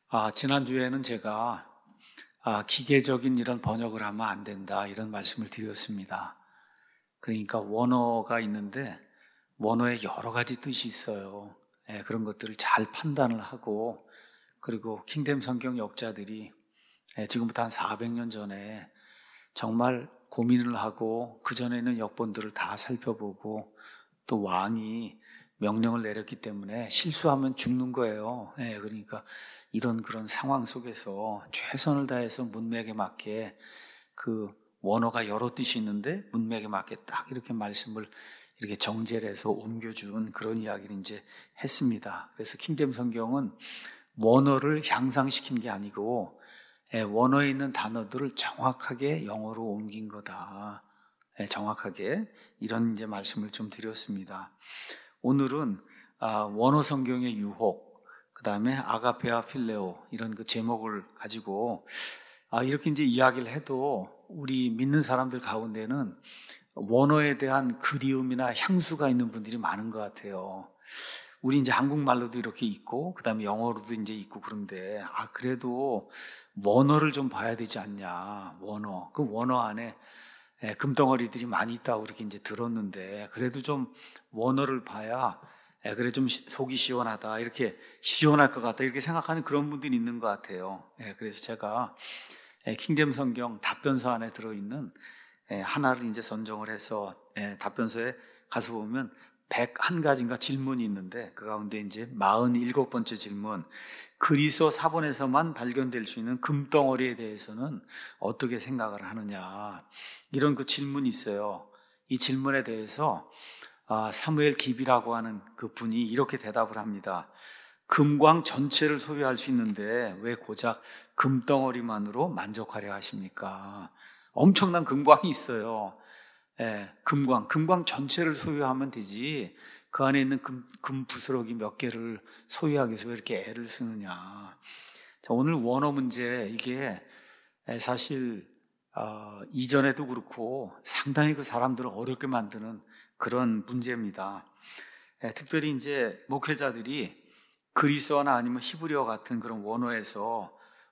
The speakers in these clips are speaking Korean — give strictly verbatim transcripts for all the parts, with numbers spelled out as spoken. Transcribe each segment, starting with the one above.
아, 지난주에는 제가 아, 기계적인 이런 번역을 하면 안 된다 이런 말씀을 드렸습니다. 그러니까 원어가 있는데 원어에 여러 가지 뜻이 있어요. 예, 그런 것들을 잘 판단을 하고 그리고 킹덤 성경 역자들이 예, 지금부터 한 사백 년 전에 정말 고민을 하고 그전에는 역본들을 다 살펴보고 또 왕이 명령을 내렸기 때문에 실수하면 죽는 거예요. 예, 그러니까 이런 그런 상황 속에서 최선을 다해서 문맥에 맞게 그 원어가 여러 뜻이 있는데 문맥에 맞게 딱 이렇게 말씀을 이렇게 정제를 해서 옮겨준 그런 이야기를 이제 했습니다. 그래서 킹덤 성경은 원어를 향상시킨 게 아니고 예, 원어에 있는 단어들을 정확하게 영어로 옮긴 거다. 예, 정확하게 이런 이제 말씀을 좀 드렸습니다. 오늘은 아, 원어 성경의 유혹, 그 다음에 아가페와 필레오 이런 그 제목을 가지고 아, 이렇게 이제 이야기를 해도 우리 믿는 사람들 가운데는 원어에 대한 그리움이나 향수가 있는 분들이 많은 것 같아요. 우리 이제 한국말로도 이렇게 있고, 그 다음에 영어로도 이제 있고 그런데, 아, 그래도 원어를 좀 봐야 되지 않냐. 원어. 그 원어 안에 예, 금덩어리들이 많이 있다고 그렇게 이제 들었는데, 그래도 좀 원어를 봐야, 예, 그래 좀 시- 속이 시원하다. 이렇게 시원할 것 같다. 이렇게 생각하는 그런 분들이 있는 것 같아요. 예, 그래서 제가 예, 킹덤 성경 답변서 안에 들어있는 예, 하나를 이제 선정을 해서 예, 답변서에 가서 보면 백일 가지인가 질문이 있는데 그 가운데 이제 사십칠 번째 질문, 그리스도 사본에서만 발견될 수 있는 금덩어리에 대해서는 어떻게 생각을 하느냐, 이런 그 질문이 있어요. 이 질문에 대해서 아, 사무엘 깁이라고 하는 그 분이 이렇게 대답을 합니다. 금광 전체를 소유할 수 있는데 왜 고작 금덩어리만으로 만족하려 하십니까? 엄청난 금광이 있어요. 예, 금광, 금광 전체를 소유하면 되지 그 안에 있는 금, 금 부스러기 몇 개를 소유하기 위해서 왜 이렇게 애를 쓰느냐. 자, 오늘 원어 문제, 이게 사실 어, 이전에도 그렇고 상당히 그 사람들을 어렵게 만드는 그런 문제입니다. 예, 특별히 이제 목회자들이 그리스어나 아니면 히브리어 같은 그런 원어에서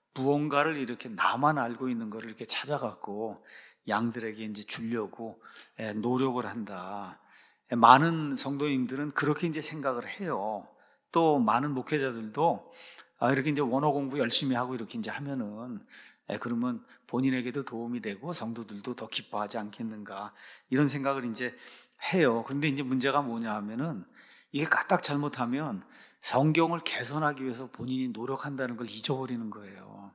무언가를 이렇게 나만 알고 있는 거를 이렇게 찾아갖고 양들에게 이제 주려고 예, 노력을 한다. 예, 많은 성도님들은 그렇게 이제 생각을 해요. 또 많은 목회자들도 아, 이렇게 이제 원어 공부 열심히 하고 이렇게 이제 하면은 예, 그러면 본인에게도 도움이 되고 성도들도 더 기뻐하지 않겠는가, 이런 생각을 이제 해요. 그런데 이제 문제가 뭐냐 하면은 이게 까딱 잘못하면 성경을 개선하기 위해서 본인이 노력한다는 걸 잊어버리는 거예요.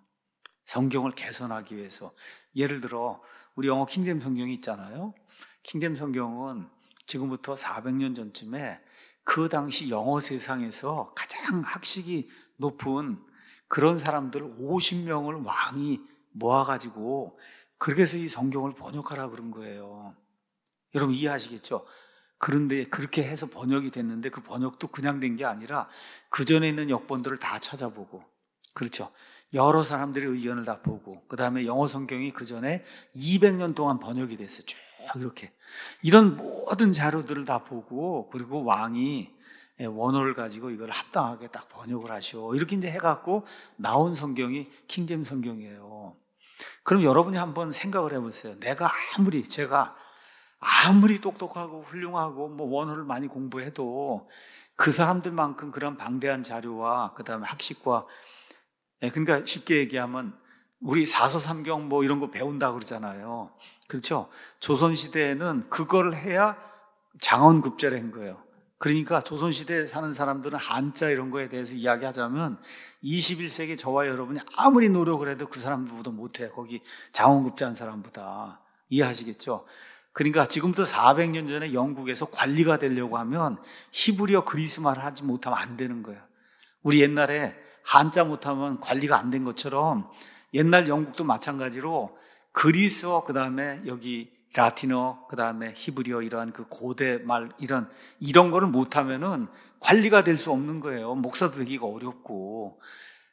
성경을 개선하기 위해서. 예를 들어 우리 영어 킹덤 성경이 있잖아요. 킹덤 성경은 지금부터 사백 년 전쯤에 그 당시 영어 세상에서 가장 학식이 높은 그런 사람들 오십 명을 왕이 모아가지고 그렇게 해서 이 성경을 번역하라 그런 거예요. 여러분 이해하시겠죠? 그런데 그렇게 해서 번역이 됐는데 그 번역도 그냥 된 게 아니라 그 전에 있는 역본들을 다 찾아보고, 그렇죠, 여러 사람들의 의견을 다 보고, 그 다음에 영어 성경이 그 전에 이백 년 동안 번역이 됐어요. 쭉 이렇게 이런 모든 자료들을 다 보고, 그리고 왕이 원어를 가지고 이걸 합당하게 딱 번역을 하시오, 이렇게 이제 해갖고 나온 성경이 킹잼 성경이에요. 그럼 여러분이 한번 생각을 해보세요. 내가 아무리 제가 아무리 똑똑하고 훌륭하고 뭐 원어를 많이 공부해도 그 사람들만큼 그런 방대한 자료와 그 다음에 학식과, 예, 그러니까 쉽게 얘기하면 우리 사서삼경 뭐 이런 거 배운다 그러잖아요. 그렇죠? 조선시대에는 그걸 해야 장원급제를 한 거예요. 그러니까 조선시대에 사는 사람들은 한자 이런 거에 대해서 이야기하자면 이십일 세기 저와 여러분이 아무리 노력을 해도 그 사람들보다 못해. 거기 장원급제한 사람보다. 이해하시겠죠? 그러니까 지금부터 사백 년 전에 영국에서 관리가 되려고 하면 히브리어 그리스말을 하지 못하면 안 되는 거예요. 우리 옛날에 한자 못하면 관리가 안 된 것처럼 옛날 영국도 마찬가지로 그리스어, 그 다음에 여기 라틴어, 그 다음에 히브리어, 이러한 그 고대 말, 이런, 이런 거를 못하면은 관리가 될 수 없는 거예요. 목사도 되기가 어렵고.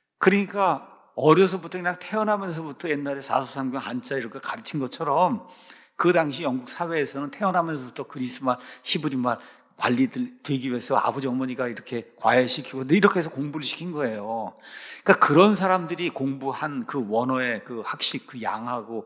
그러니까 어려서부터 그냥 태어나면서부터 옛날에 사서삼경 한자 이렇게 가르친 것처럼 그 당시 영국 사회에서는 태어나면서부터 그리스말, 히브리말 관리 되기 위해서 아버지 어머니가 이렇게 과외시키고 이렇게 해서 공부를 시킨 거예요. 그러니까 그런 사람들이 공부한 그 원어의 그 학식, 그 양하고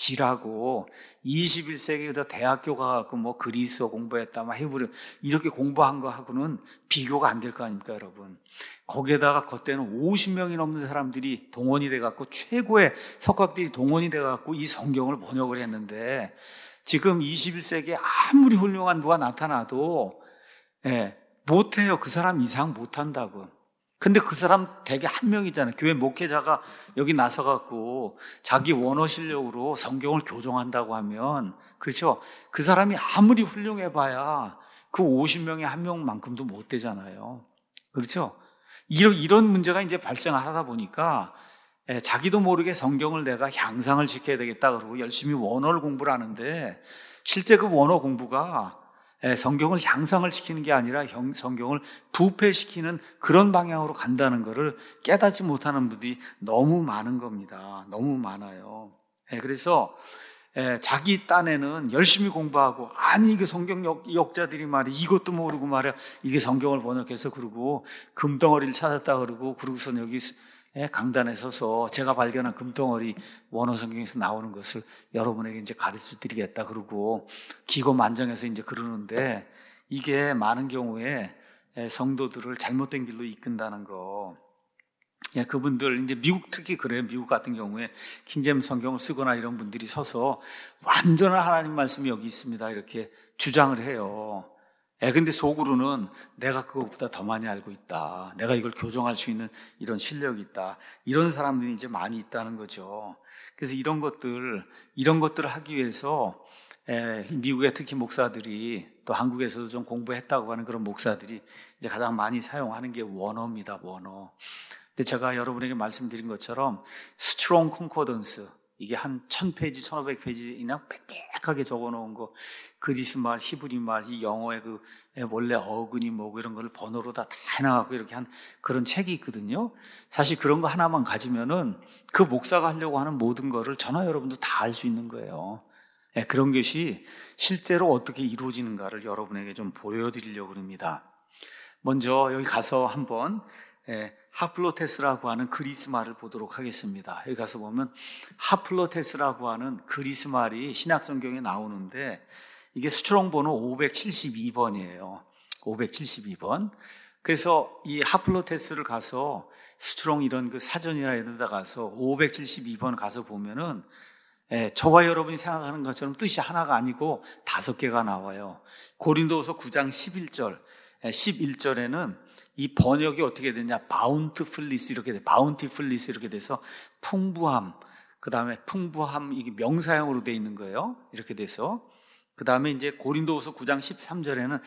질하고 이십일 세기에도 대학교 가고 뭐 그리스어 공부했다, 막 히브리 이렇게 공부한 거하고는 비교가 안 될 거 아닙니까, 여러분? 거기에다가 그때는 오십 명이 넘는 사람들이 동원이 돼갖고 최고의 석학들이 동원이 돼갖고 이 성경을 번역을 했는데 지금 이십일 세기에 아무리 훌륭한 누가 나타나도 예, 못해요. 그 사람 이상 못한다고. 근데 그 사람 되게 한 명이잖아요. 교회 목회자가 여기 나서갖고 자기 원어 실력으로 성경을 교정한다고 하면, 그렇죠? 그 사람이 아무리 훌륭해봐야 그 오십 명의 한 명만큼도 못 되잖아요. 그렇죠? 이런, 이런 문제가 이제 발생하다 보니까 예, 자기도 모르게 성경을 내가 향상을 시켜야 되겠다 그러고 열심히 원어를 공부를 하는데 실제 그 원어 공부가 예, 성경을 향상을 시키는 게 아니라 형, 성경을 부패시키는 그런 방향으로 간다는 것을 깨닫지 못하는 분들이 너무 많은 겁니다. 너무 많아요. 예, 그래서 예, 자기 딴에는 열심히 공부하고, 아니 이게 성경 역, 역자들이 말이야 이것도 모르고 말이야 이게 성경을 번역해서 그러고 금덩어리를 찾았다 그러고 그러고선 여기 예, 강단에 서서 제가 발견한 금덩어리 원어 성경에서 나오는 것을 여러분에게 이제 가르쳐 드리겠다 그러고 기고만장해서 이제 그러는데, 이게 많은 경우에 성도들을 잘못된 길로 이끈다는 거. 예, 그분들 이제 미국 특히 그래요. 미국 같은 경우에 킹제임스 성경을 쓰거나 이런 분들이 서서 완전한 하나님 말씀이 여기 있습니다 이렇게 주장을 해요. 예, 근데 속으로는 내가 그것보다 더 많이 알고 있다. 내가 이걸 교정할 수 있는 이런 실력이 있다. 이런 사람들이 이제 많이 있다는 거죠. 그래서 이런 것들, 이런 것들을 하기 위해서 예, 미국의 특히 목사들이 또 한국에서도 좀 공부했다고 하는 그런 목사들이 이제 가장 많이 사용하는 게 원어입니다. 원어. 근데 제가 여러분에게 말씀드린 것처럼 스트롱 콘코던스, 이게 한 천 페이지, 천오백 페이지 그냥 빽빽하게 적어놓은 거, 그리스 말, 히브리 말, 이 영어의 그 원래 어근이 뭐고 이런 거를 번호로 다 다 해놔갖고 이렇게 한 그런 책이 있거든요. 사실 그런 거 하나만 가지면은 그 목사가 하려고 하는 모든 거를 저나 여러분도 다 알 수 있는 거예요. 예, 그런 것이 실제로 어떻게 이루어지는가를 여러분에게 좀 보여드리려고 합니다. 먼저 여기 가서 한번 예, 하플로테스라고 하는 그리스 말을 보도록 하겠습니다. 여기 가서 보면 하플로테스라고 하는 그리스 말이 신약성경에 나오는데 이게 스트롱 번호 오백칠십이 번이에요. 오백칠십이 번. 그래서 이 하플로테스를 가서 스트롱 이런 그 사전이나 이런 데 가서 오백칠십이 번 가서 보면은 예, 저와 여러분이 생각하는 것처럼 뜻이 하나가 아니고 다섯 개가 나와요. 고린도후서 구 장 십일 절, 십일 절에는 이 번역이 어떻게 되냐, 바운티풀리스 이렇게 돼, 바운티풀리스 이렇게 돼서 풍부함, 그 다음에 풍부함, 이게 명사형으로 돼 있는 거예요. 이렇게 돼서 그 다음에 이제 고린도후서 구 장 십삼 절에는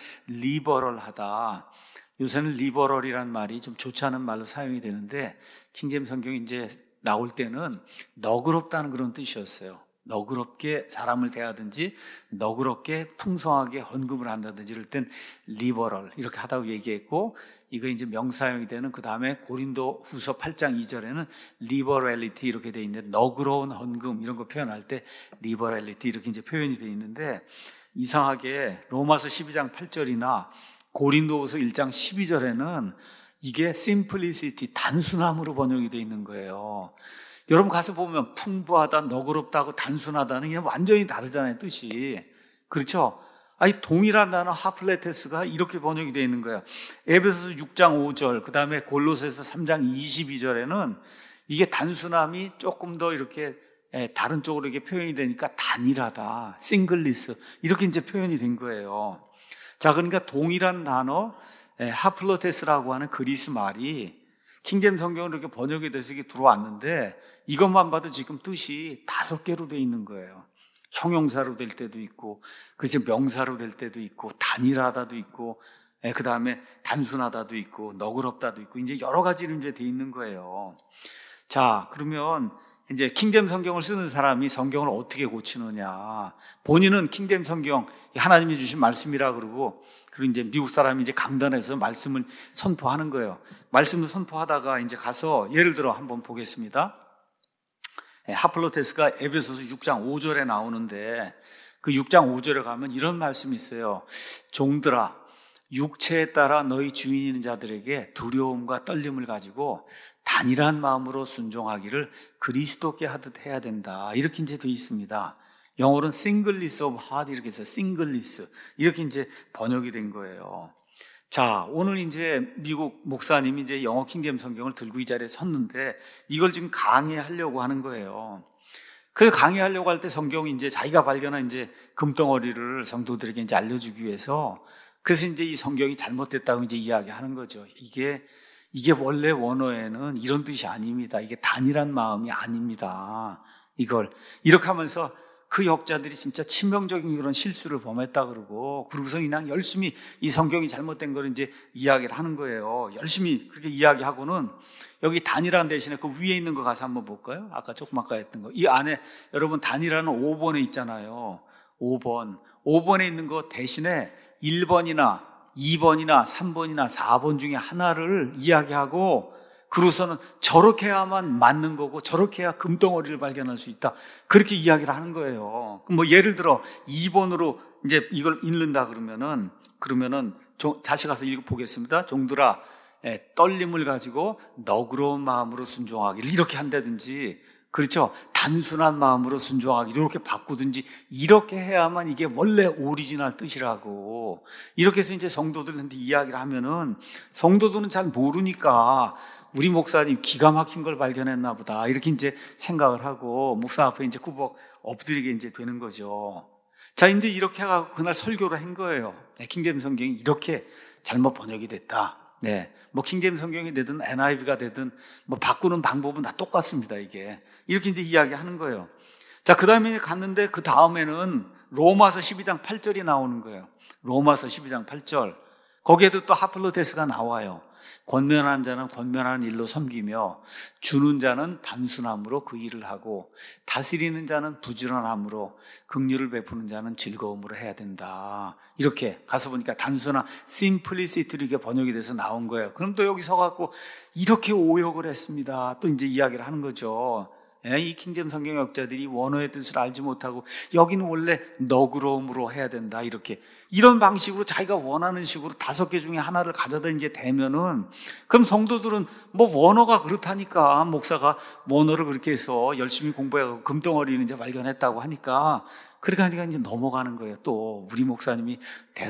리버럴하다. 요새는 리버럴이란 말이 좀 좋지 않은 말로 사용이 되는데 킹제임스 성경이 이제 나올 때는 너그럽다는 그런 뜻이었어요. 너그럽게 사람을 대하든지 너그럽게 풍성하게 헌금을 한다든지 이럴 땐 리버럴 이렇게 하다고 얘기했고, 이거 이제 명사형이 되는 그 다음에 고린도 후서 팔 장 이 절에는 리버럴리티 이렇게 돼 있는데 너그러운 헌금 이런 거 표현할 때 리버럴리티 이렇게 이제 표현이 돼 있는데, 이상하게 로마서 십이 장 팔 절이나 고린도후서 일 장 십이 절에는 이게 simplicity, 단순함으로 번역이 되어 있는 거예요. 여러분 가서 보면 풍부하다, 너그럽다고 단순하다는 게 완전히 다르잖아요, 뜻이. 그렇죠? 아니, 동일한 단어 하플레테스가 이렇게 번역이 되어 있는 거예요. 에베소서 육 장 오 절, 그 다음에 골로새서 삼 장 이십이 절에는 이게 단순함이 조금 더 이렇게 다른 쪽으로 이렇게 표현이 되니까 단일하다, 싱글리스 이렇게 이제 표현이 된 거예요. 자, 그러니까 동일한 단어 하플로테스라고 하는 그리스 말이 킹제임스 성경으로 이렇게 번역이 돼서 이게 들어왔는데 이것만 봐도 지금 뜻이 다섯 개로 돼 있는 거예요. 형용사로 될 때도 있고, 그치, 명사로 될 때도 있고, 단일하다도 있고, 그 다음에 단순하다도 있고, 너그럽다도 있고, 이제 여러 가지로 이제 돼 있는 거예요. 자, 그러면 이제 킹제임스 성경을 쓰는 사람이 성경을 어떻게 고치느냐. 본인은 킹제임스 성경 하나님이 주신 말씀이라 그러고, 그리고 이제 미국 사람이 이제 강단에서 말씀을 선포하는 거예요. 말씀을 선포하다가 이제 가서 예를 들어 한번 보겠습니다. 하플로테스가 에베소서 육 장 오 절에 나오는데 그 육 장 오 절에 가면 이런 말씀이 있어요. 종들아, 육체에 따라 너희 주인 있는 자들에게 두려움과 떨림을 가지고 단일한 마음으로 순종하기를 그리스도께 하듯 해야 된다. 이렇게 이제 되어 있습니다. 영어로는 singleness of heart 이렇게 해서 singleness 이렇게 이제 번역이 된 거예요. 자, 오늘 이제 미국 목사님이 이제 영어 킹제임 성경을 들고 이 자리에 섰는데 이걸 지금 강의하려고 하는 거예요. 그 강의하려고 할 때 성경이 이제 자기가 발견한 이제 금덩어리를 성도들에게 이제 알려주기 위해서 그래서 이제 이 성경이 잘못됐다고 이제 이야기하는 거죠. 이게 이게 원래 원어에는 이런 뜻이 아닙니다. 이게 단일한 마음이 아닙니다. 이걸 이렇게 하면서 그 역자들이 진짜 치명적인 그런 실수를 범했다 그러고 그러고서 그냥 열심히 이 성경이 잘못된 걸 이제 이야기를 하는 거예요. 열심히 그렇게 이야기하고는 여기 단일한 대신에 그 위에 있는 거 가서 한번 볼까요? 아까 조금 아까 했던 거. 이 안에 여러분 단일한은 오 번에 있잖아요. 오 번. 오 번에 있는 거 대신에 일 번이나 이 번이나 삼 번이나 사 번 중에 하나를 이야기하고 그러고서는 저렇게 해야만 맞는 거고 저렇게 해야 금덩어리를 발견할 수 있다. 그렇게 이야기를 하는 거예요. 뭐 예를 들어 이 번으로 이제 이걸 읽는다 그러면은 그러면은 다시 가서 읽어보겠습니다. 종들아, 예, 떨림을 가지고 너그러운 마음으로 순종하기를 이렇게 한다든지 그렇죠. 단순한 마음으로 순종하기 이렇게 바꾸든지 이렇게 해야만 이게 원래 오리지널 뜻이라고 이렇게 해서 이제 성도들한테 이야기를 하면은 성도들은 잘 모르니까 우리 목사님 기가 막힌 걸 발견했나 보다 이렇게 이제 생각을 하고 목사 앞에 이제 꾸벅 엎드리게 이제 되는 거죠. 자, 이제 이렇게 해가지고 그날 설교를 한 거예요. 네, 킹제임 성경이 이렇게 잘못 번역이 됐다. 네, 뭐 킹제임 성경이 되든 엔아이브이가 되든 뭐 바꾸는 방법은 다 똑같습니다. 이게 이렇게 이제 이야기하는 거예요. 자, 그 다음에 갔는데 그 다음에는 로마서 십이 장 팔 절이 나오는 거예요. 로마서 십이 장 팔 절 거기에도 또 하플로테스가 나와요. 권면한 자는 권면하는 일로 섬기며 주는 자는 단순함으로 그 일을 하고 다스리는 자는 부지런함으로 긍휼을 베푸는 자는 즐거움으로 해야 된다. 이렇게 가서 보니까 단순한 simplicity로 이게 번역이 돼서 나온 거예요. 그럼 또 여기 서갖고 이렇게 오역을 했습니다. 또 이제 이야기를 하는 거죠. 이 킹제임 성경 역자들이 원어의 뜻을 알지 못하고 여기는 원래 너그러움으로 해야 된다 이렇게 이런 방식으로 자기가 원하는 식으로 다섯 개 중에 하나를 가져다 이제 대면은 그럼 성도들은 뭐 원어가 그렇다니까 목사가 원어를 그렇게 해서 열심히 공부해서 금덩어리는 이제 발견했다고 하니까 그렇게 하니까 이제 넘어가는 거예요. 또 우리 목사님이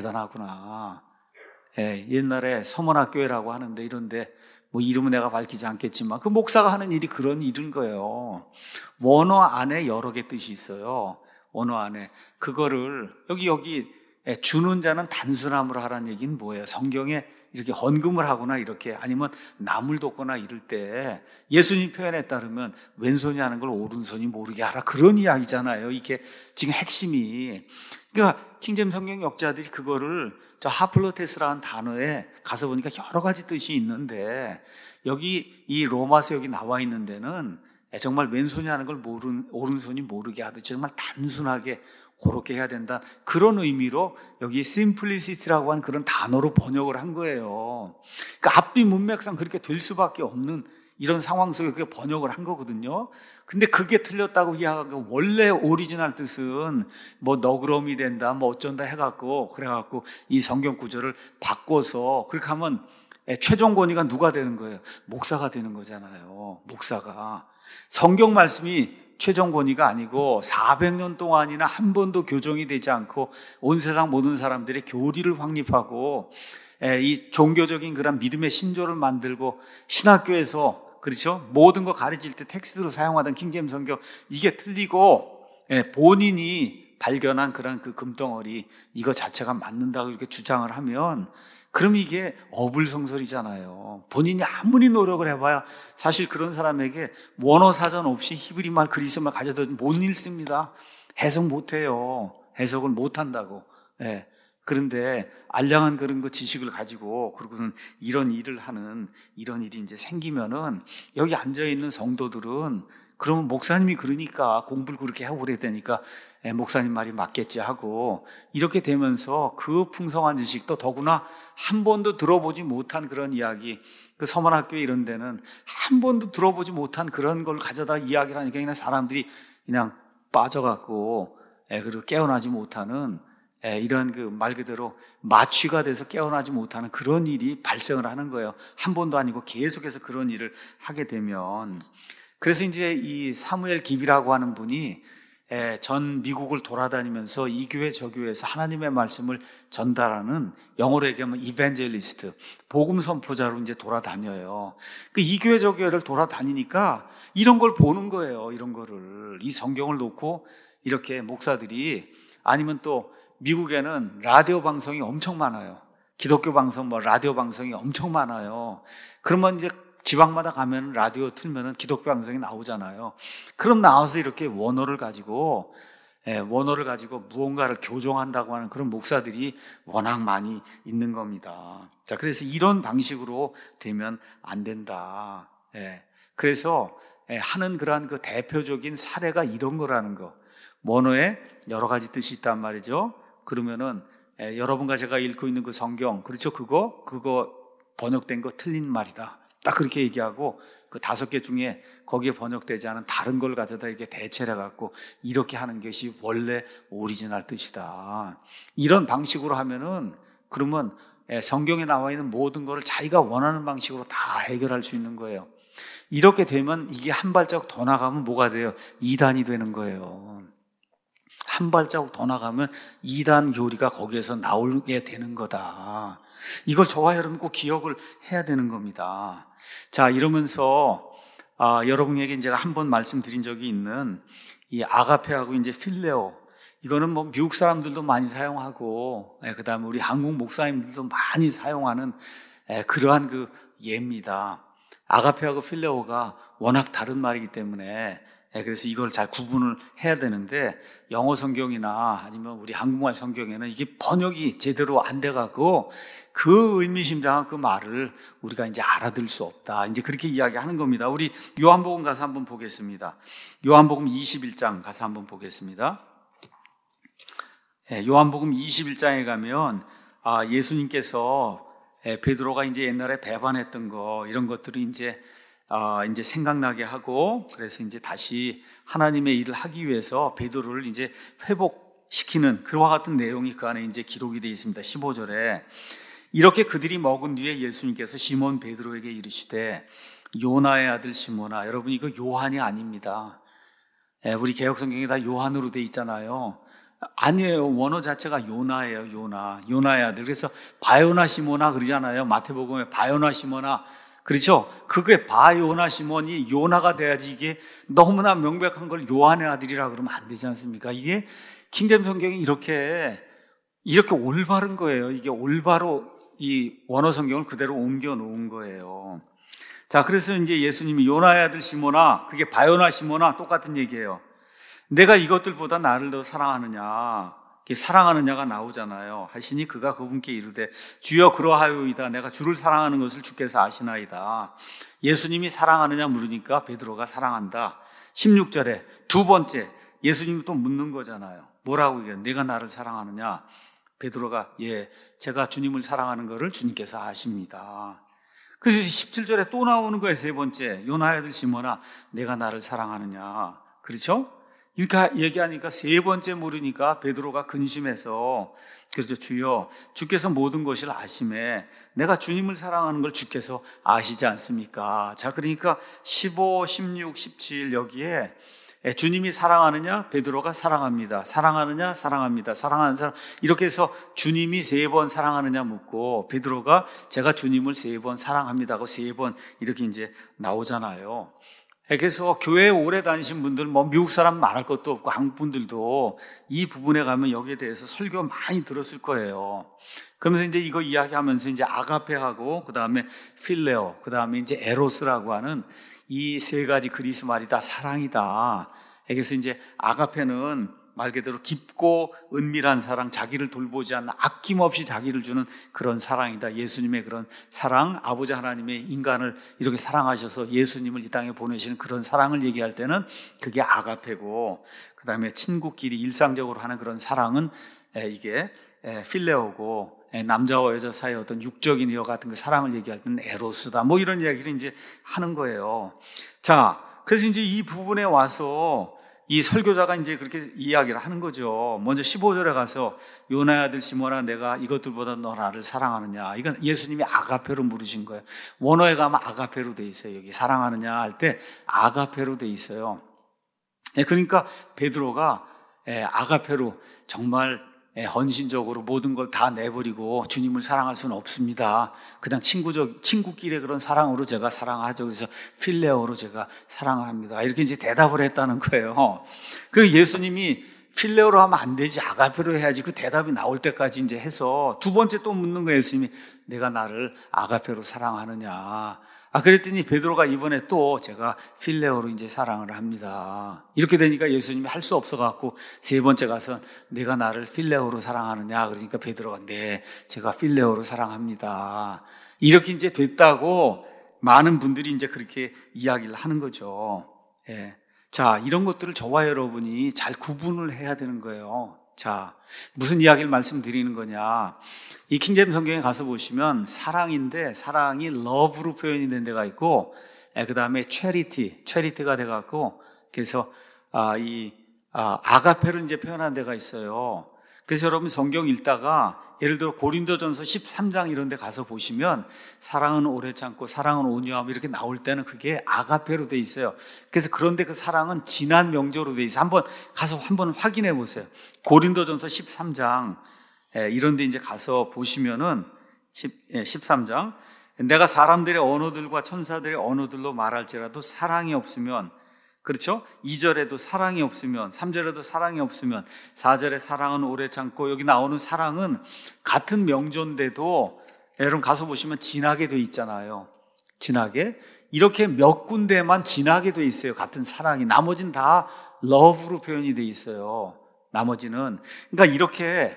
대단하구나. 예, 옛날에 서문학교회라고 하는데 이런데 뭐 이름은 내가 밝히지 않겠지만 그 목사가 하는 일이 그런 일인 거예요. 원어 안에 여러 개 뜻이 있어요. 원어 안에 그거를 여기 여기 주는 자는 단순함으로 하라는 얘기는 뭐예요? 성경에 이렇게 헌금을 하거나 이렇게 아니면 남을 돕거나 이럴 때 예수님 표현에 따르면 왼손이 하는 걸 오른손이 모르게 하라 그런 이야기잖아요. 이게 지금 핵심이. 그러니까 킹제임 성경 역자들이 그거를 저 하플로테스라는 단어에 가서 보니까 여러 가지 뜻이 있는데 여기 이 로마서 여기 나와 있는 데는 정말 왼손이 하는 걸 모르는 오른손이 모르게 하듯이 정말 단순하게 그렇게 해야 된다. 그런 의미로 여기 simplicity라고 하는 그런 단어로 번역을 한 거예요. 그러니까 앞뒤 문맥상 그렇게 될 수밖에 없는 이런 상황 속에 그렇게 번역을 한 거거든요. 근데 그게 틀렸다고 이야기하고 원래 오리지널 뜻은 뭐 너그러움이 된다, 뭐 어쩐다 해갖고 그래갖고 이 성경 구절을 바꿔서 그렇게 하면 최종 권위가 누가 되는 거예요? 목사가 되는 거잖아요. 목사가 성경 말씀이 최종 권위가 아니고 사백 년 동안이나 한 번도 교정이 되지 않고 온 세상 모든 사람들의 교리를 확립하고 이 종교적인 그런 믿음의 신조를 만들고 신학교에서 그렇죠? 모든 거 가르칠 때 텍스트로 사용하던 킹제임 성경 이게 틀리고 본인이 발견한 그런 그 금덩어리 이거 자체가 맞는다고 이렇게 주장을 하면 그럼 이게 어불성설이잖아요. 본인이 아무리 노력을 해봐야 사실 그런 사람에게 원어 사전 없이 히브리 말 그리스 말 가져다 못 읽습니다. 해석 못해요. 해석을 못한다고. 네. 그런데 알량한 그런 그 지식을 가지고 그러고는 이런 일을 하는 이런 일이 이제 생기면은 여기 앉아 있는 성도들은 그러면 목사님이 그러니까 공부를 그렇게 하고 그래야 되니까 목사님 말이 맞겠지 하고 이렇게 되면서 그 풍성한 지식도 더구나 한 번도 들어보지 못한 그런 이야기 그 서문학교 이런 데는 한 번도 들어보지 못한 그런 걸 가져다 이야기를 하니까 그냥 사람들이 그냥 빠져갖고 그리고 깨어나지 못하는 이런 그 말 그대로 마취가 돼서 깨어나지 못하는 그런 일이 발생을 하는 거예요. 한 번도 아니고 계속해서 그런 일을 하게 되면. 그래서 이제 이 사무엘 기비라고 하는 분이 전 미국을 돌아다니면서 이 교회 저 교회에서 하나님의 말씀을 전달하는, 영어로 얘기하면 이벤젤리스트, 복음 선포자로 이제 돌아다녀요. 그 이 교회 저 교회를 돌아다니니까 이런 걸 보는 거예요. 이런 거를, 이 성경을 놓고 이렇게 목사들이, 아니면 또 미국에는 라디오 방송이 엄청 많아요. 기독교 방송, 뭐 라디오 방송이 엄청 많아요. 그러면 이제 지방마다 가면 라디오 틀면은 기독교 방송이 나오잖아요. 그럼 나와서 이렇게 원어를 가지고, 예, 원어를 가지고 무언가를 교정한다고 하는 그런 목사들이 워낙 많이 있는 겁니다. 자, 그래서 이런 방식으로 되면 안 된다. 예, 그래서 예, 하는 그러한 그 대표적인 사례가 이런 거라는 거. 원어에 여러 가지 뜻이 있단 말이죠. 그러면은 예, 여러분과 제가 읽고 있는 그 성경, 그렇죠? 그거 그거 번역된 거 틀린 말이다. 딱 그렇게 얘기하고 그 다섯 개 중에 거기에 번역되지 않은 다른 걸 가져다 이렇게 대체를 해갖고 이렇게 하는 것이 원래 오리지널 뜻이다. 이런 방식으로 하면은, 그러면 성경에 나와 있는 모든 것을 자기가 원하는 방식으로 다 해결할 수 있는 거예요. 이렇게 되면 이게 한 발자국 더 나가면 뭐가 돼요? 이단이 되는 거예요. 한 발자국 더 나가면 이단 교리가 거기에서 나오게 되는 거다. 이걸 저와 여러분 꼭 기억을 해야 되는 겁니다. 자, 이러면서 아, 여러분에게 제가 한 번 말씀드린 적이 있는 이 아가페하고 이제 필레오, 이거는 뭐 미국 사람들도 많이 사용하고, 예, 그다음에 우리 한국 목사님들도 많이 사용하는 예, 그러한 그 예입니다. 아가페하고 필레오가 워낙 다른 말이기 때문에 예, 그래서 이걸 잘 구분을 해야 되는데, 영어 성경이나 아니면 우리 한국말 성경에는 이게 번역이 제대로 안 돼가고 그 의미심장한 그 말을 우리가 이제 알아들 수 없다. 이제 그렇게 이야기하는 겁니다. 우리 요한복음 가서 한번 보겠습니다. 요한복음 이십일 장 가서 한번 보겠습니다. 예, 요한복음 이십일 장에 가면 아, 예수님께서 예, 베드로가 이제 옛날에 배반했던 거, 이런 것들을 이제 아, 이제 생각나게 하고, 그래서 이제 다시 하나님의 일을 하기 위해서 베드로를 이제 회복시키는 그와 같은 내용이 그 안에 이제 기록이 되어 있습니다. 십오 절에 이렇게 그들이 먹은 뒤에 예수님께서 시몬 베드로에게 이르시되 요나의 아들 시몬아, 여러분 이거 요한이 아닙니다. 예, 우리 개혁성경에 다 요한으로 되어 있잖아요. 아니에요. 원어 자체가 요나예요. 요나, 요나의 아들. 그래서 바요나 시몬아 그러잖아요. 마태복음에 바요나 시몬아, 그렇죠? 그게 바요나 시몬이 요나가 돼야지. 이게 너무나 명백한 걸 요한의 아들이라 그러면 안 되지 않습니까? 이게 킹잼 성경이 이렇게 이렇게 올바른 거예요. 이게 올바로 이 원어 성경을 그대로 옮겨 놓은 거예요. 자, 그래서 이제 예수님이 요나의 아들 시몬아, 그게 바요나 시몬아, 똑같은 얘기예요. 내가 이것들보다 나를 더 사랑하느냐, 사랑하느냐가 나오잖아요. 하시니 그가 그분께 이르되 주여 그러하요이다. 내가 주를 사랑하는 것을 주께서 아시나이다. 예수님이 사랑하느냐 물으니까 베드로가 사랑한다. 십육 절에 두 번째 예수님이 또 묻는 거잖아요. 뭐라고 얘기해요? 내가 나를 사랑하느냐? 베드로가 예, 제가 주님을 사랑하는 것을 주님께서 아십니다. 그래서 십칠 절에 또 나오는 거예요. 세 번째, 요나의 아들 시몬아, 내가 나를 사랑하느냐? 그렇죠? 이렇게 얘기하니까 세 번째 물으니까 베드로가 근심해서, 그래서 주여 주께서 모든 것을 아심에 내가 주님을 사랑하는 걸 주께서 아시지 않습니까? 자, 그러니까 십오, 십육, 십칠 여기에 주님이 사랑하느냐? 베드로가 사랑합니다. 사랑하느냐? 사랑합니다. 사랑하는 사람, 이렇게 해서 주님이 세 번 사랑하느냐 묻고 베드로가 제가 주님을 세 번 사랑합니다 하고 세 번 이렇게 이제 나오잖아요. 그래서 교회에 오래 다니신 분들, 뭐 미국 사람 말할 것도 없고 한국 분들도 이 부분에 가면 여기에 대해서 설교 많이 들었을 거예요. 그러면서 이제 이거 이야기하면서 이제 아가페하고 그 다음에 필레오, 그 다음에 이제 에로스라고 하는 이 세 가지 그리스 말이 다 사랑이다. 그래서 이제 아가페는 말 그대로 깊고 은밀한 사랑, 자기를 돌보지 않는 아낌없이 자기를 주는 그런 사랑이다. 예수님의 그런 사랑, 아버지 하나님의 인간을 이렇게 사랑하셔서 예수님을 이 땅에 보내시는 그런 사랑을 얘기할 때는 그게 아가페고, 그 다음에 친구끼리 일상적으로 하는 그런 사랑은 이게 필레오고, 남자와 여자 사이의 어떤 육적인 이와 같은 그 사랑을 얘기할 때는 에로스다. 뭐 이런 이야기를 이제 하는 거예요. 자, 그래서 이제 이 부분에 와서 이 설교자가 이제 그렇게 이야기를 하는 거죠. 먼저 십오 절에 가서 요나의 아들 시몬아 내가 이것들보다 너 나를 사랑하느냐. 이건 예수님이 아가페로 물으신 거예요. 원어에 가면 아가페로 돼 있어요. 여기 사랑하느냐 할 때 아가페로 돼 있어요. 그러니까 베드로가 아가페로 정말 헌신적으로 모든 걸 다 내버리고 주님을 사랑할 수는 없습니다. 그냥 친구적, 친구끼리의 그런 사랑으로 제가 사랑하죠. 그래서 필레오로 제가 사랑합니다. 이렇게 이제 대답을 했다는 거예요. 그 예수님이 필레오로 하면 안 되지, 아가페로 해야지. 그 대답이 나올 때까지 이제 해서 두 번째 또 묻는 거예요. 예수님이 내가 나를 아가페로 사랑하느냐. 아, 그랬더니 베드로가 이번에 또 제가 필레오로 이제 사랑을 합니다. 이렇게 되니까 예수님이 할 수 없어갖고 세 번째 가서 내가 나를 필레오로 사랑하느냐. 그러니까 베드로가 네, 제가 필레오로 사랑합니다. 이렇게 이제 됐다고 많은 분들이 이제 그렇게 이야기를 하는 거죠. 예. 자, 이런 것들을 저와 여러분이 잘 구분을 해야 되는 거예요. 자, 무슨 이야기를 말씀드리는 거냐. 이 킹제임스 성경에 가서 보시면 사랑인데 사랑이 love로 표현이 된 데가 있고, 그 다음에 charity, charity가 돼갖고, 그래서 아, 이 아, 아가페를 이제 표현한 데가 있어요. 그래서 여러분 성경 읽다가 예를 들어 고린도전서 십삼 장 이런 데 가서 보시면 사랑은 오래 참고 사랑은 온유함 이렇게 나올 때는 그게 아가페로 돼 있어요. 그래서 그런데 그 사랑은 진한 명조로 돼 있어요. 한번 가서 한번 확인해 보세요. 고린도전서 십삼 장 이런 데 이제 가서 보시면은 십삼 장 내가 사람들의 언어들과 천사들의 언어들로 말할지라도 사랑이 없으면, 그렇죠? 이 절에도 사랑이 없으면, 삼 절에도 사랑이 없으면, 사 절에 사랑은 오래 참고, 여기 나오는 사랑은 같은 명조인데도 여러분 가서 보시면 진하게 돼 있잖아요. 진하게. 이렇게 몇 군데만 진하게 돼 있어요. 같은 사랑이. 나머지는 다 love로 표현이 돼 있어요. 나머지는. 그러니까 이렇게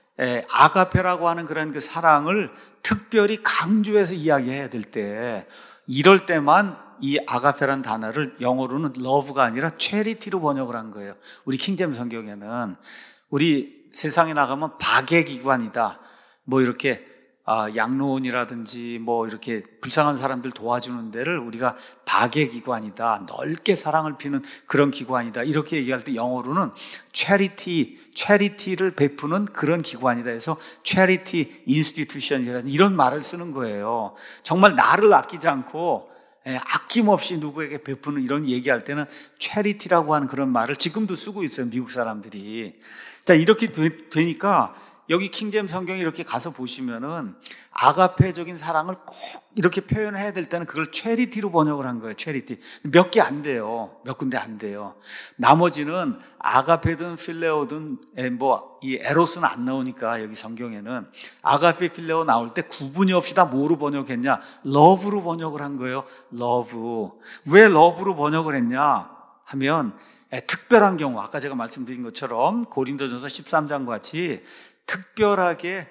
아가페라고 하는 그런 그 사랑을 특별히 강조해서 이야기해야 될 때, 이럴 때만 이 아가페란 단어를 영어로는 love가 아니라 charity로 번역을 한 거예요. 우리 킹제임스 성경에는. 우리 세상에 나가면 박애기관이다, 뭐 이렇게 아, 양로원이라든지 뭐 이렇게 불쌍한 사람들 도와주는 데를 우리가 박애기관이다, 넓게 사랑을 피는 그런 기관이다, 이렇게 얘기할 때 영어로는 charity, charity를 베푸는 그런 기관이다 해서 charity institution이라는 이런 말을 쓰는 거예요. 정말 나를 아끼지 않고 아낌없이 누구에게 베푸는 이런 얘기할 때는 charity라고 하는 그런 말을 지금도 쓰고 있어요, 미국 사람들이. 자, 이렇게 되니까 여기 킹제임스 성경에 이렇게 가서 보시면은 아가페적인 사랑을 꼭 이렇게 표현해야 될 때는 그걸 체리티로 번역을 한 거예요. 체리티. 몇 개 안 돼요. 몇 군데 안 돼요. 나머지는 아가페든 필레오든 뭐 이 에로스는 안 나오니까 여기 성경에는 아가페 필레오 나올 때 구분이 없이 다 뭐로 번역했냐? 러브로 번역을 한 거예요. 러브. 왜 러브로 번역을 했냐 하면 특별한 경우, 아까 제가 말씀드린 것처럼 고린도전서 십삼 장과 같이 특별하게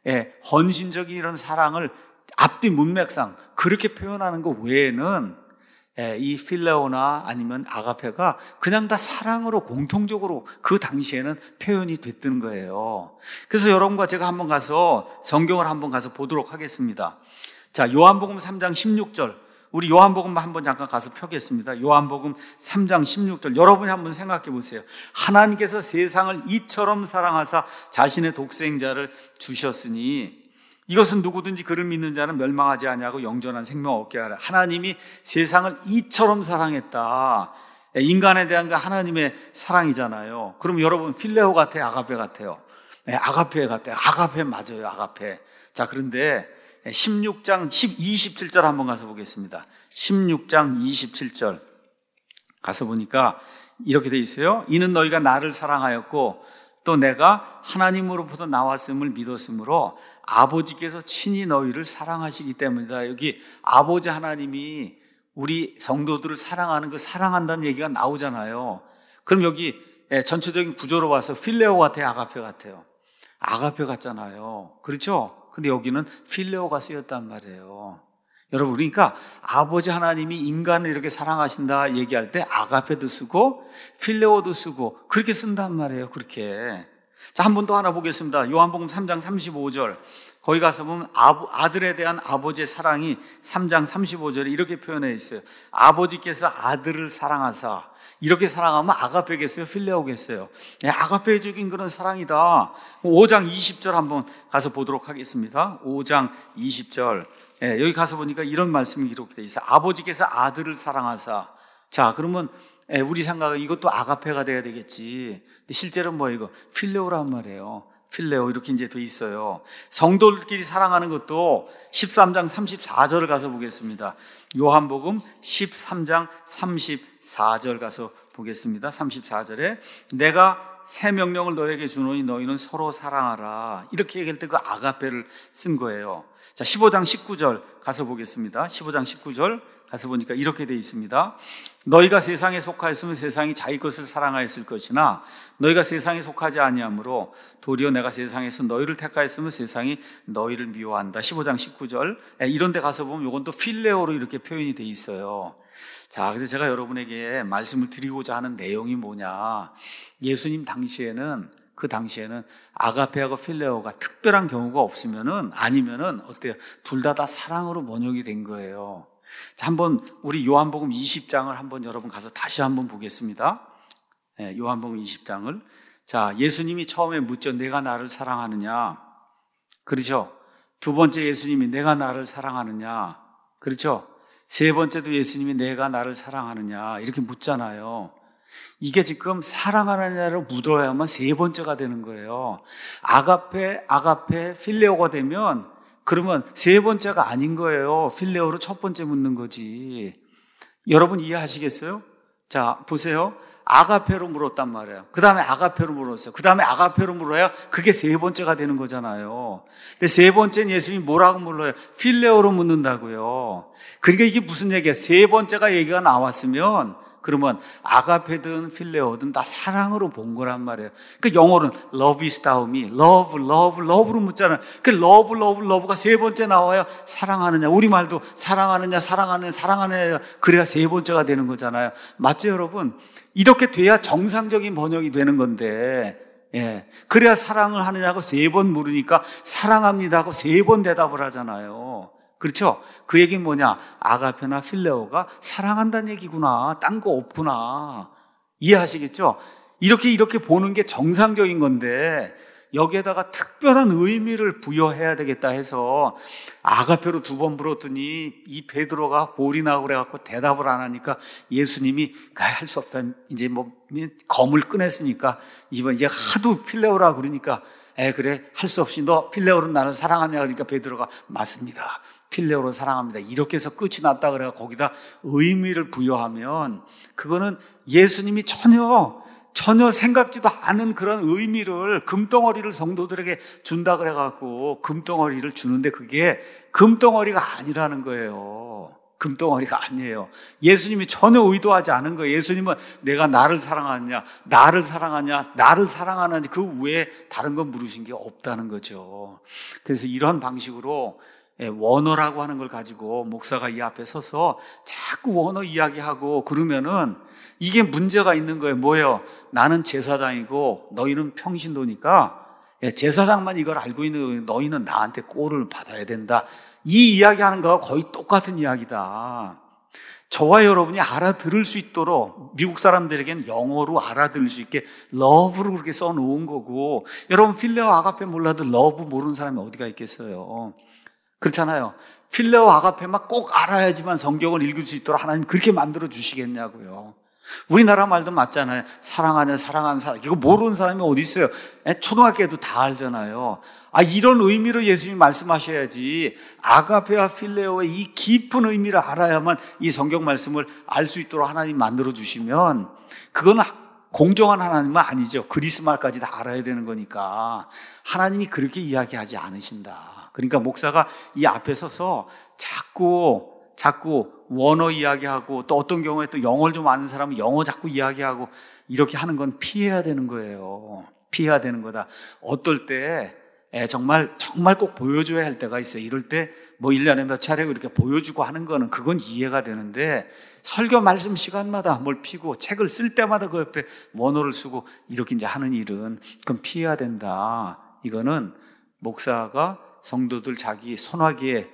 헌신적인 이런 사랑을 앞뒤 문맥상 그렇게 표현하는 것 외에는 이 필레오나 아니면 아가페가 그냥 다 사랑으로 공통적으로 그 당시에는 표현이 됐던 거예요. 그래서 여러분과 제가 한번 가서 성경을 한번 가서 보도록 하겠습니다. 자, 요한복음 삼 장 십육 절, 우리 요한복음 한번 잠깐 가서 펴겠습니다. 요한복음 삼 장 십육 절, 여러분이 한번 생각해 보세요. 하나님께서 세상을 이처럼 사랑하사 자신의 독생자를 주셨으니 이것은 누구든지 그를 믿는 자는 멸망하지 아니하고 영전한 생명 얻게 하라. 하나님이 세상을 이처럼 사랑했다. 인간에 대한 그 하나님의 사랑이잖아요. 그럼 여러분 필레오 같아요, 아가페 같아요? 네, 아가페 같아요. 아가페 맞아요, 아가페. 자, 그런데 십육 장 이십칠 절 한번 가서 보겠습니다. 십육 장 이십칠 절 가서 보니까 이렇게 돼 있어요. 이는 너희가 나를 사랑하였고 또 내가 하나님으로부터 나왔음을 믿었으므로 아버지께서 친히 너희를 사랑하시기 때문이다. 여기 아버지 하나님이 우리 성도들을 사랑하는 그 사랑한다는 얘기가 나오잖아요. 그럼 여기 전체적인 구조로 봐서 필레오 같아요, 아가페 같아요? 아가페 같잖아요. 그렇죠? 근데 여기는 필레오가 쓰였단 말이에요. 여러분, 그러니까 아버지 하나님이 인간을 이렇게 사랑하신다 얘기할 때 아가페도 쓰고 필레오도 쓰고 그렇게 쓴단 말이에요. 그렇게. 자, 한 번 더 하나 보겠습니다. 요한복음 삼 장 삼십오 절. 거기 가서 보면 아들에 대한 아버지의 사랑이 삼 장 삼십오 절에 이렇게 표현되어 있어요. 아버지께서 아들을 사랑하사, 이렇게 사랑하면 아가페겠어요? 필레오겠어요? 네, 아가페적인 그런 사랑이다. 오 장 이십 절 한번 가서 보도록 하겠습니다. 오 장 이십 절. 네, 여기 가서 보니까 이런 말씀이 기록되어 있어요. 아버지께서 아들을 사랑하사. 자, 그러면 우리 생각은 이것도 아가페가 돼야 되겠지. 근데 실제로는 뭐 이거 필레오란 말이에요. 필레오 이렇게 이제 돼 있어요. 성도들끼리 사랑하는 것도 십삼 장 삼십사 절을 가서 보겠습니다. 요한복음 십삼 장 삼십사 절 가서 보겠습니다. 삼십사 절에 내가 새 명령을 너에게 주노니 너희는 서로 사랑하라. 이렇게 얘기할 때 그 아가페를 쓴 거예요. 자, 십오 장 십구 절 가서 보겠습니다. 십오 장 십구 절 가서 보니까 이렇게 되어 있습니다. 너희가 세상에 속하였으면 세상이 자기 것을 사랑하였을 것이나 너희가 세상에 속하지 아니하므로 도리어 내가 세상에서 너희를 택하였으면 세상이 너희를 미워한다. 십오 장 십구 절. 이런 데 가서 보면 이건 또 필레오로 이렇게 표현이 되어 있어요. 자, 그래서 제가 여러분에게 말씀을 드리고자 하는 내용이 뭐냐. 예수님 당시에는 그 당시에는 아가페하고 필레오가 특별한 경우가 없으면은 아니면은 어때요? 둘 다 다 사랑으로 번역이 된 거예요. 자, 한번 우리 요한복음 이십 장을 한번 여러분 가서 다시 한번 보겠습니다. 네, 요한복음 이십 장을. 자, 예수님이 처음에 묻죠. 내가 나를 사랑하느냐? 그렇죠? 두 번째 예수님이 내가 나를 사랑하느냐? 그렇죠? 세 번째도 예수님이 내가 나를 사랑하느냐? 이렇게 묻잖아요. 이게 지금 사랑하느냐로 묻어야만 세 번째가 되는 거예요. 아가페, 아가페, 필레오가 되면 그러면 세 번째가 아닌 거예요. 필레오로 첫 번째 묻는 거지. 여러분 이해하시겠어요? 자, 보세요. 아가페로 물었단 말이에요. 그 다음에 아가페로 물었어요. 그 다음에 아가페로 물어야 그게 세 번째가 되는 거잖아요. 근데 세 번째는 예수님이 뭐라고 물어요? 필레오로 묻는다고요. 그러니까 이게 무슨 얘기야? 세 번째가 얘기가 나왔으면 그러면 아가페든 필레오든 다 사랑으로 본 거란 말이에요. 그 영어로는 love is 다음이 love, love, love로 묻잖아요. 그 love, love, love가 세 번째 나와요. 사랑하느냐. 우리말도 사랑하느냐, 사랑하느냐, 사랑하느냐. 그래야 세 번째가 되는 거잖아요. 맞죠, 여러분? 이렇게 돼야 정상적인 번역이 되는 건데, 예. 그래야 사랑을 하느냐고 세 번 물으니까 사랑합니다 하고 세 번 대답을 하잖아요. 그렇죠? 그 얘기는 뭐냐? 아가페나 필레오가 사랑한다는 얘기구나. 딴 거 없구나. 이해하시겠죠? 이렇게 이렇게 보는 게 정상적인 건데 여기에다가 특별한 의미를 부여해야 되겠다 해서 아가페로 두 번 물었더니 이 베드로가 골이 나고 그래갖고 대답을 안 하니까 예수님이 할 수 없다. 이제 뭐 검을 꺼냈으니까 이번 이제 하도 필레오라 그러니까 에 그래 할 수 없이 너 필레오는 나를 사랑하냐 그러니까 베드로가 맞습니다. 필레오로 사랑합니다. 이렇게 해서 끝이 났다 그래가 거기다 의미를 부여하면 그거는 예수님이 전혀 전혀 생각지도 않은 그런 의미를 금덩어리를 성도들에게 준다 그래갖고 금덩어리를 주는데 그게 금덩어리가 아니라는 거예요. 금덩어리가 아니에요. 예수님이 전혀 의도하지 않은 거예요. 예수님은 내가 나를 사랑하느냐, 나를 사랑하냐, 나를 사랑하는지 그 외에 다른 건 물으신 게 없다는 거죠. 그래서 이런 방식으로 원어라고 하는 걸 가지고 목사가 이 앞에 서서 자꾸 원어 이야기하고 그러면은 이게 문제가 있는 거예요. 뭐예요? 나는 제사장이고 너희는 평신도니까 제사장만 이걸 알고 있는 거예요. 너희는 나한테 꼴을 받아야 된다. 이 이야기하는 거와 거의 똑같은 이야기다. 저와 여러분이 알아들을 수 있도록 미국 사람들에게는 영어로 알아들을 수 있게 러브로 그렇게 써놓은 거고 여러분 필레오 아가페 몰라도 러브 모르는 사람이 어디가 있겠어요. 그렇잖아요. 필레오 아가페만 꼭 알아야지만 성경을 읽을 수 있도록 하나님 그렇게 만들어 주시겠냐고요. 우리나라 말도 맞잖아요. 사랑하는 사랑하는 사람. 이거 모르는 사람이 어디 있어요? 초등학교에도 다 알잖아요. 아, 이런 의미로 예수님이 말씀하셔야지. 아가페와 필레오의 이 깊은 의미를 알아야만 이 성경 말씀을 알 수 있도록 하나님 만들어 주시면 그건 공정한 하나님은 아니죠. 그리스말까지 다 알아야 되는 거니까. 하나님이 그렇게 이야기하지 않으신다. 그러니까 목사가 이 앞에 서서 자꾸 자꾸 원어 이야기하고 또 어떤 경우에 또 영어를 좀 아는 사람은 영어 자꾸 이야기하고 이렇게 하는 건 피해야 되는 거예요. 피해야 되는 거다. 어떨 때 정말 정말 꼭 보여줘야 할 때가 있어요. 이럴 때 뭐 일 년에 몇 차례 이렇게 보여주고 하는 거는 그건 이해가 되는데 설교 말씀 시간마다 뭘 피고 책을 쓸 때마다 그 옆에 원어를 쓰고 이렇게 이제 하는 일은 그건 피해야 된다. 이거는 목사가 성도들 자기 손아귀에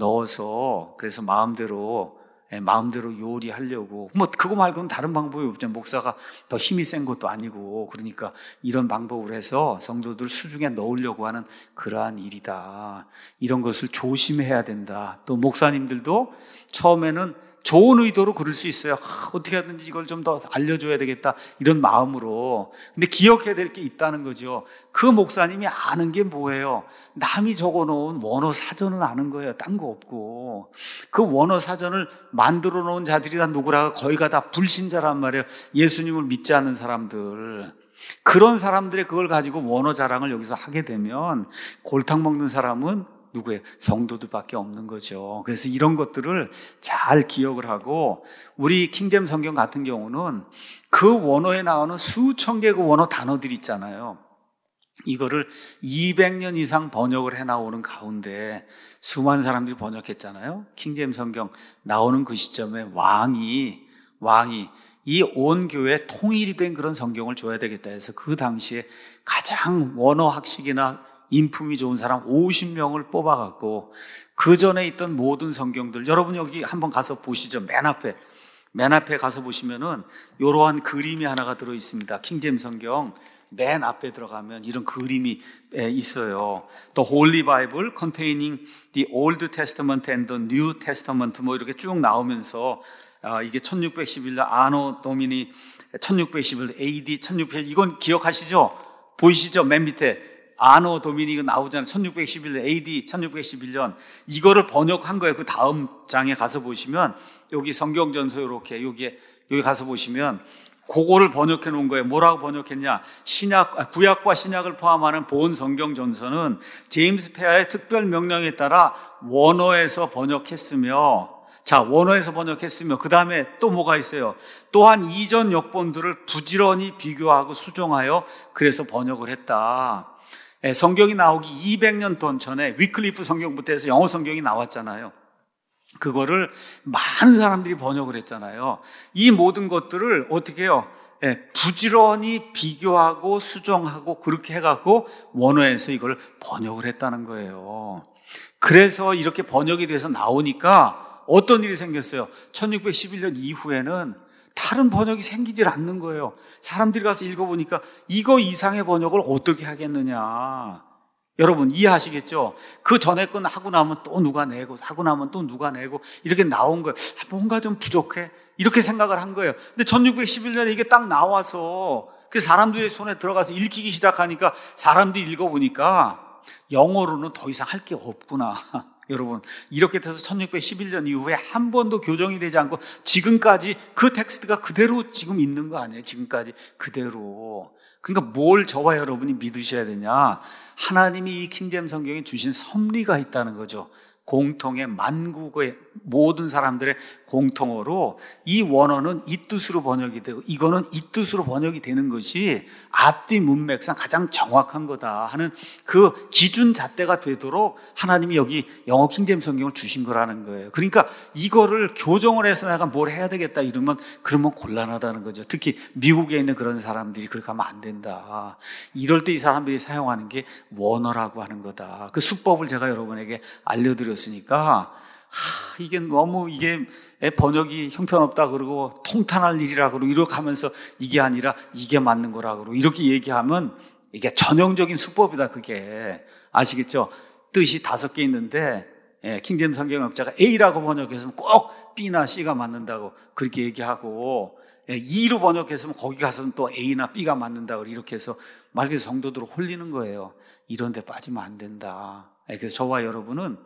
넣어서 그래서 마음대로 마음대로 요리하려고, 뭐 그거 말고는 다른 방법이 없죠. 목사가 더 힘이 센 것도 아니고. 그러니까 이런 방법으로 해서 성도들 수중에 넣으려고 하는 그러한 일이다. 이런 것을 조심해야 된다. 또 목사님들도 처음에는 좋은 의도로 그럴 수 있어요. 아, 어떻게 하든지 이걸 좀 더 알려줘야 되겠다, 이런 마음으로. 근데 기억해야 될 게 있다는 거죠. 그 목사님이 아는 게 뭐예요? 남이 적어놓은 원어 사전을 아는 거예요. 딴 거 없고. 그 원어 사전을 만들어 놓은 자들이 다 누구라고? 거의가 다 불신자란 말이에요. 예수님을 믿지 않는 사람들. 그런 사람들의 그걸 가지고 원어 자랑을 여기서 하게 되면 골탕 먹는 사람은 누구예요? 성도들밖에 없는 거죠. 그래서 이런 것들을 잘 기억을 하고, 우리 킹잼 성경 같은 경우는 그 원어에 나오는 수천 개 그 원어 단어들이 있잖아요. 이거를 이백 년 이상 번역을 해 나오는 가운데 수많은 사람들이 번역했잖아요. 킹잼 성경 나오는 그 시점에 왕이 왕이 이 온 교회에 통일이 된 그런 성경을 줘야 되겠다 해서 그 당시에 가장 원어 학식이나 인품이 좋은 사람 오십 명을 뽑아갖고 그 전에 있던 모든 성경들, 여러분 여기 한번 가서 보시죠. 맨 앞에 맨 앞에 가서 보시면은 이러한 그림이 하나가 들어 있습니다. 킹잼 성경 맨 앞에 들어가면 이런 그림이 있어요. The Holy Bible containing the Old Testament and the New Testament, 뭐 이렇게 쭉 나오면서 아, 이게 천육백십일 년 아노 도미니 천육백십일 년 에이디 천육백, 이건 기억하시죠? 보이시죠? 맨 밑에 아노 도미니 이거 나오잖아요. 천육백십일 년 에이디 천육백십일 년. 이거를 번역한 거예요. 그 다음 장에 가서 보시면 여기 성경전서 이렇게 여기에 여기 가서 보시면 그거를 번역해 놓은 거예요. 뭐라고 번역했냐? 신약, 구약과 신약을 포함하는 본 성경 전서는 제임스 페어의 특별 명령에 따라 원어에서 번역했으며, 자, 원어에서 번역했으며, 그 다음에 또 뭐가 있어요? 또한 이전 역본들을 부지런히 비교하고 수정하여 그래서 번역을 했다. 성경이 나오기 이백 년 돈 전에 위클리프 성경부터 해서 영어 성경이 나왔잖아요. 그거를 많은 사람들이 번역을 했잖아요. 이 모든 것들을 어떻게 해요? 예, 부지런히 비교하고 수정하고 그렇게 해갖고 원어에서 이걸 번역을 했다는 거예요. 그래서 이렇게 번역이 돼서 나오니까 어떤 일이 생겼어요? 천육백십일 년 이후에는 다른 번역이 생기질 않는 거예요. 사람들이 가서 읽어보니까 이거 이상의 번역을 어떻게 하겠느냐. 여러분 이해하시겠죠? 그 전에 건 하고 나면 또 누가 내고 하고 나면 또 누가 내고 이렇게 나온 거예요. 아, 뭔가 좀 부족해, 이렇게 생각을 한 거예요. 근데 천육백십일 년에 이게 딱 나와서 그 사람들의 손에 들어가서 읽히기 시작하니까 사람들이 읽어보니까 영어로는 더 이상 할 게 없구나. 여러분 이렇게 돼서 천육백십일 년 이후에 한 번도 교정이 되지 않고 지금까지 그 텍스트가 그대로 지금 있는 거 아니에요? 지금까지 그대로. 그러니까 뭘 저와 여러분이 믿으셔야 되냐? 하나님이 이 킹잼 성경에 주신 섭리가 있다는 거죠. 공통의 만국의 모든 사람들의 공통어로 이 원어는 이 뜻으로 번역이 되고 이거는 이 뜻으로 번역이 되는 것이 앞뒤 문맥상 가장 정확한 거다 하는 그 기준 잣대가 되도록 하나님이 여기 영어 킹잼 성경을 주신 거라는 거예요. 그러니까 이거를 교정을 해서 내가 뭘 해야 되겠다 이러면 그러면 곤란하다는 거죠. 특히 미국에 있는 그런 사람들이 그렇게 하면 안 된다. 이럴 때 이 사람들이 사용하는 게 원어라고 하는 거다. 그 수법을 제가 여러분에게 알려드렸으니까 하, 이게 너무 이게 번역이 형편없다 그러고 통탄할 일이라 그러고 이렇게 하면서 이게 아니라 이게 맞는 거라 그러고 이렇게 얘기하면 이게 전형적인 수법이다. 그게 아시겠죠? 뜻이 다섯 개 있는데 예, 킹잼 성경학자가 A라고 번역했으면 꼭 B나 C가 맞는다고 그렇게 얘기하고 예, E로 번역했으면 거기 가서는 또 A나 B가 맞는다고 이렇게 해서 말 그대로 성도들을 홀리는 거예요. 이런 데 빠지면 안 된다. 그래서 저와 여러분은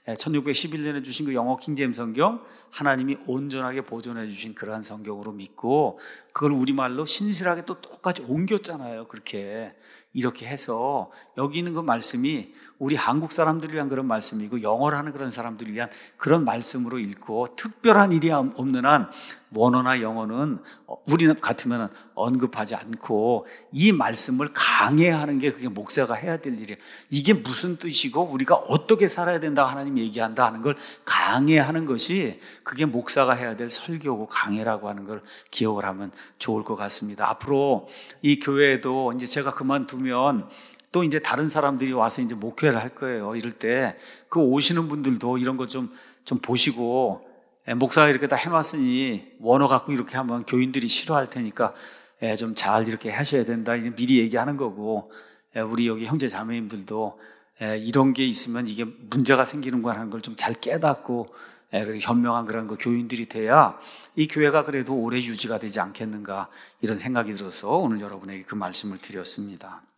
천육백십일 년에 주신 그 영어 킹잼 성경 하나님이 온전하게 보존해 주신 그러한 성경으로 믿고 그걸 우리말로 신실하게 또 똑같이 옮겼잖아요. 그렇게 이렇게 해서 여기 있는 그 말씀이 우리 한국 사람들을 위한 그런 말씀이고 영어를 하는 그런 사람들을 위한 그런 말씀으로 읽고 특별한 일이 없는 한 원어나 영어는 우리 같으면 언급하지 않고 이 말씀을 강해하는 게 그게 목사가 해야 될 일이에요. 이게 무슨 뜻이고 우리가 어떻게 살아야 된다 하나님 얘기한다 하는 걸 강해하는 것이 그게 목사가 해야 될 설교고 강해라고 하는 걸 기억을 하면 좋을 것 같습니다. 앞으로 이 교회에도 이제 제가 그만두면 또 이제 다른 사람들이 와서 이제 목회를 할 거예요. 이럴 때 그 오시는 분들도 이런 거 좀, 좀 보시고, 예, 목사가 이렇게 다 해놨으니 원어 갖고 이렇게 하면 교인들이 싫어할 테니까 예, 좀 잘 이렇게 하셔야 된다. 미리 얘기하는 거고, 예, 우리 여기 형제 자매님들도 예, 이런 게 있으면 이게 문제가 생기는구나 하는 걸 좀 잘 깨닫고 예, 그렇게 현명한 그런 그 교인들이 돼야 이 교회가 그래도 오래 유지가 되지 않겠는가 이런 생각이 들어서 오늘 여러분에게 그 말씀을 드렸습니다.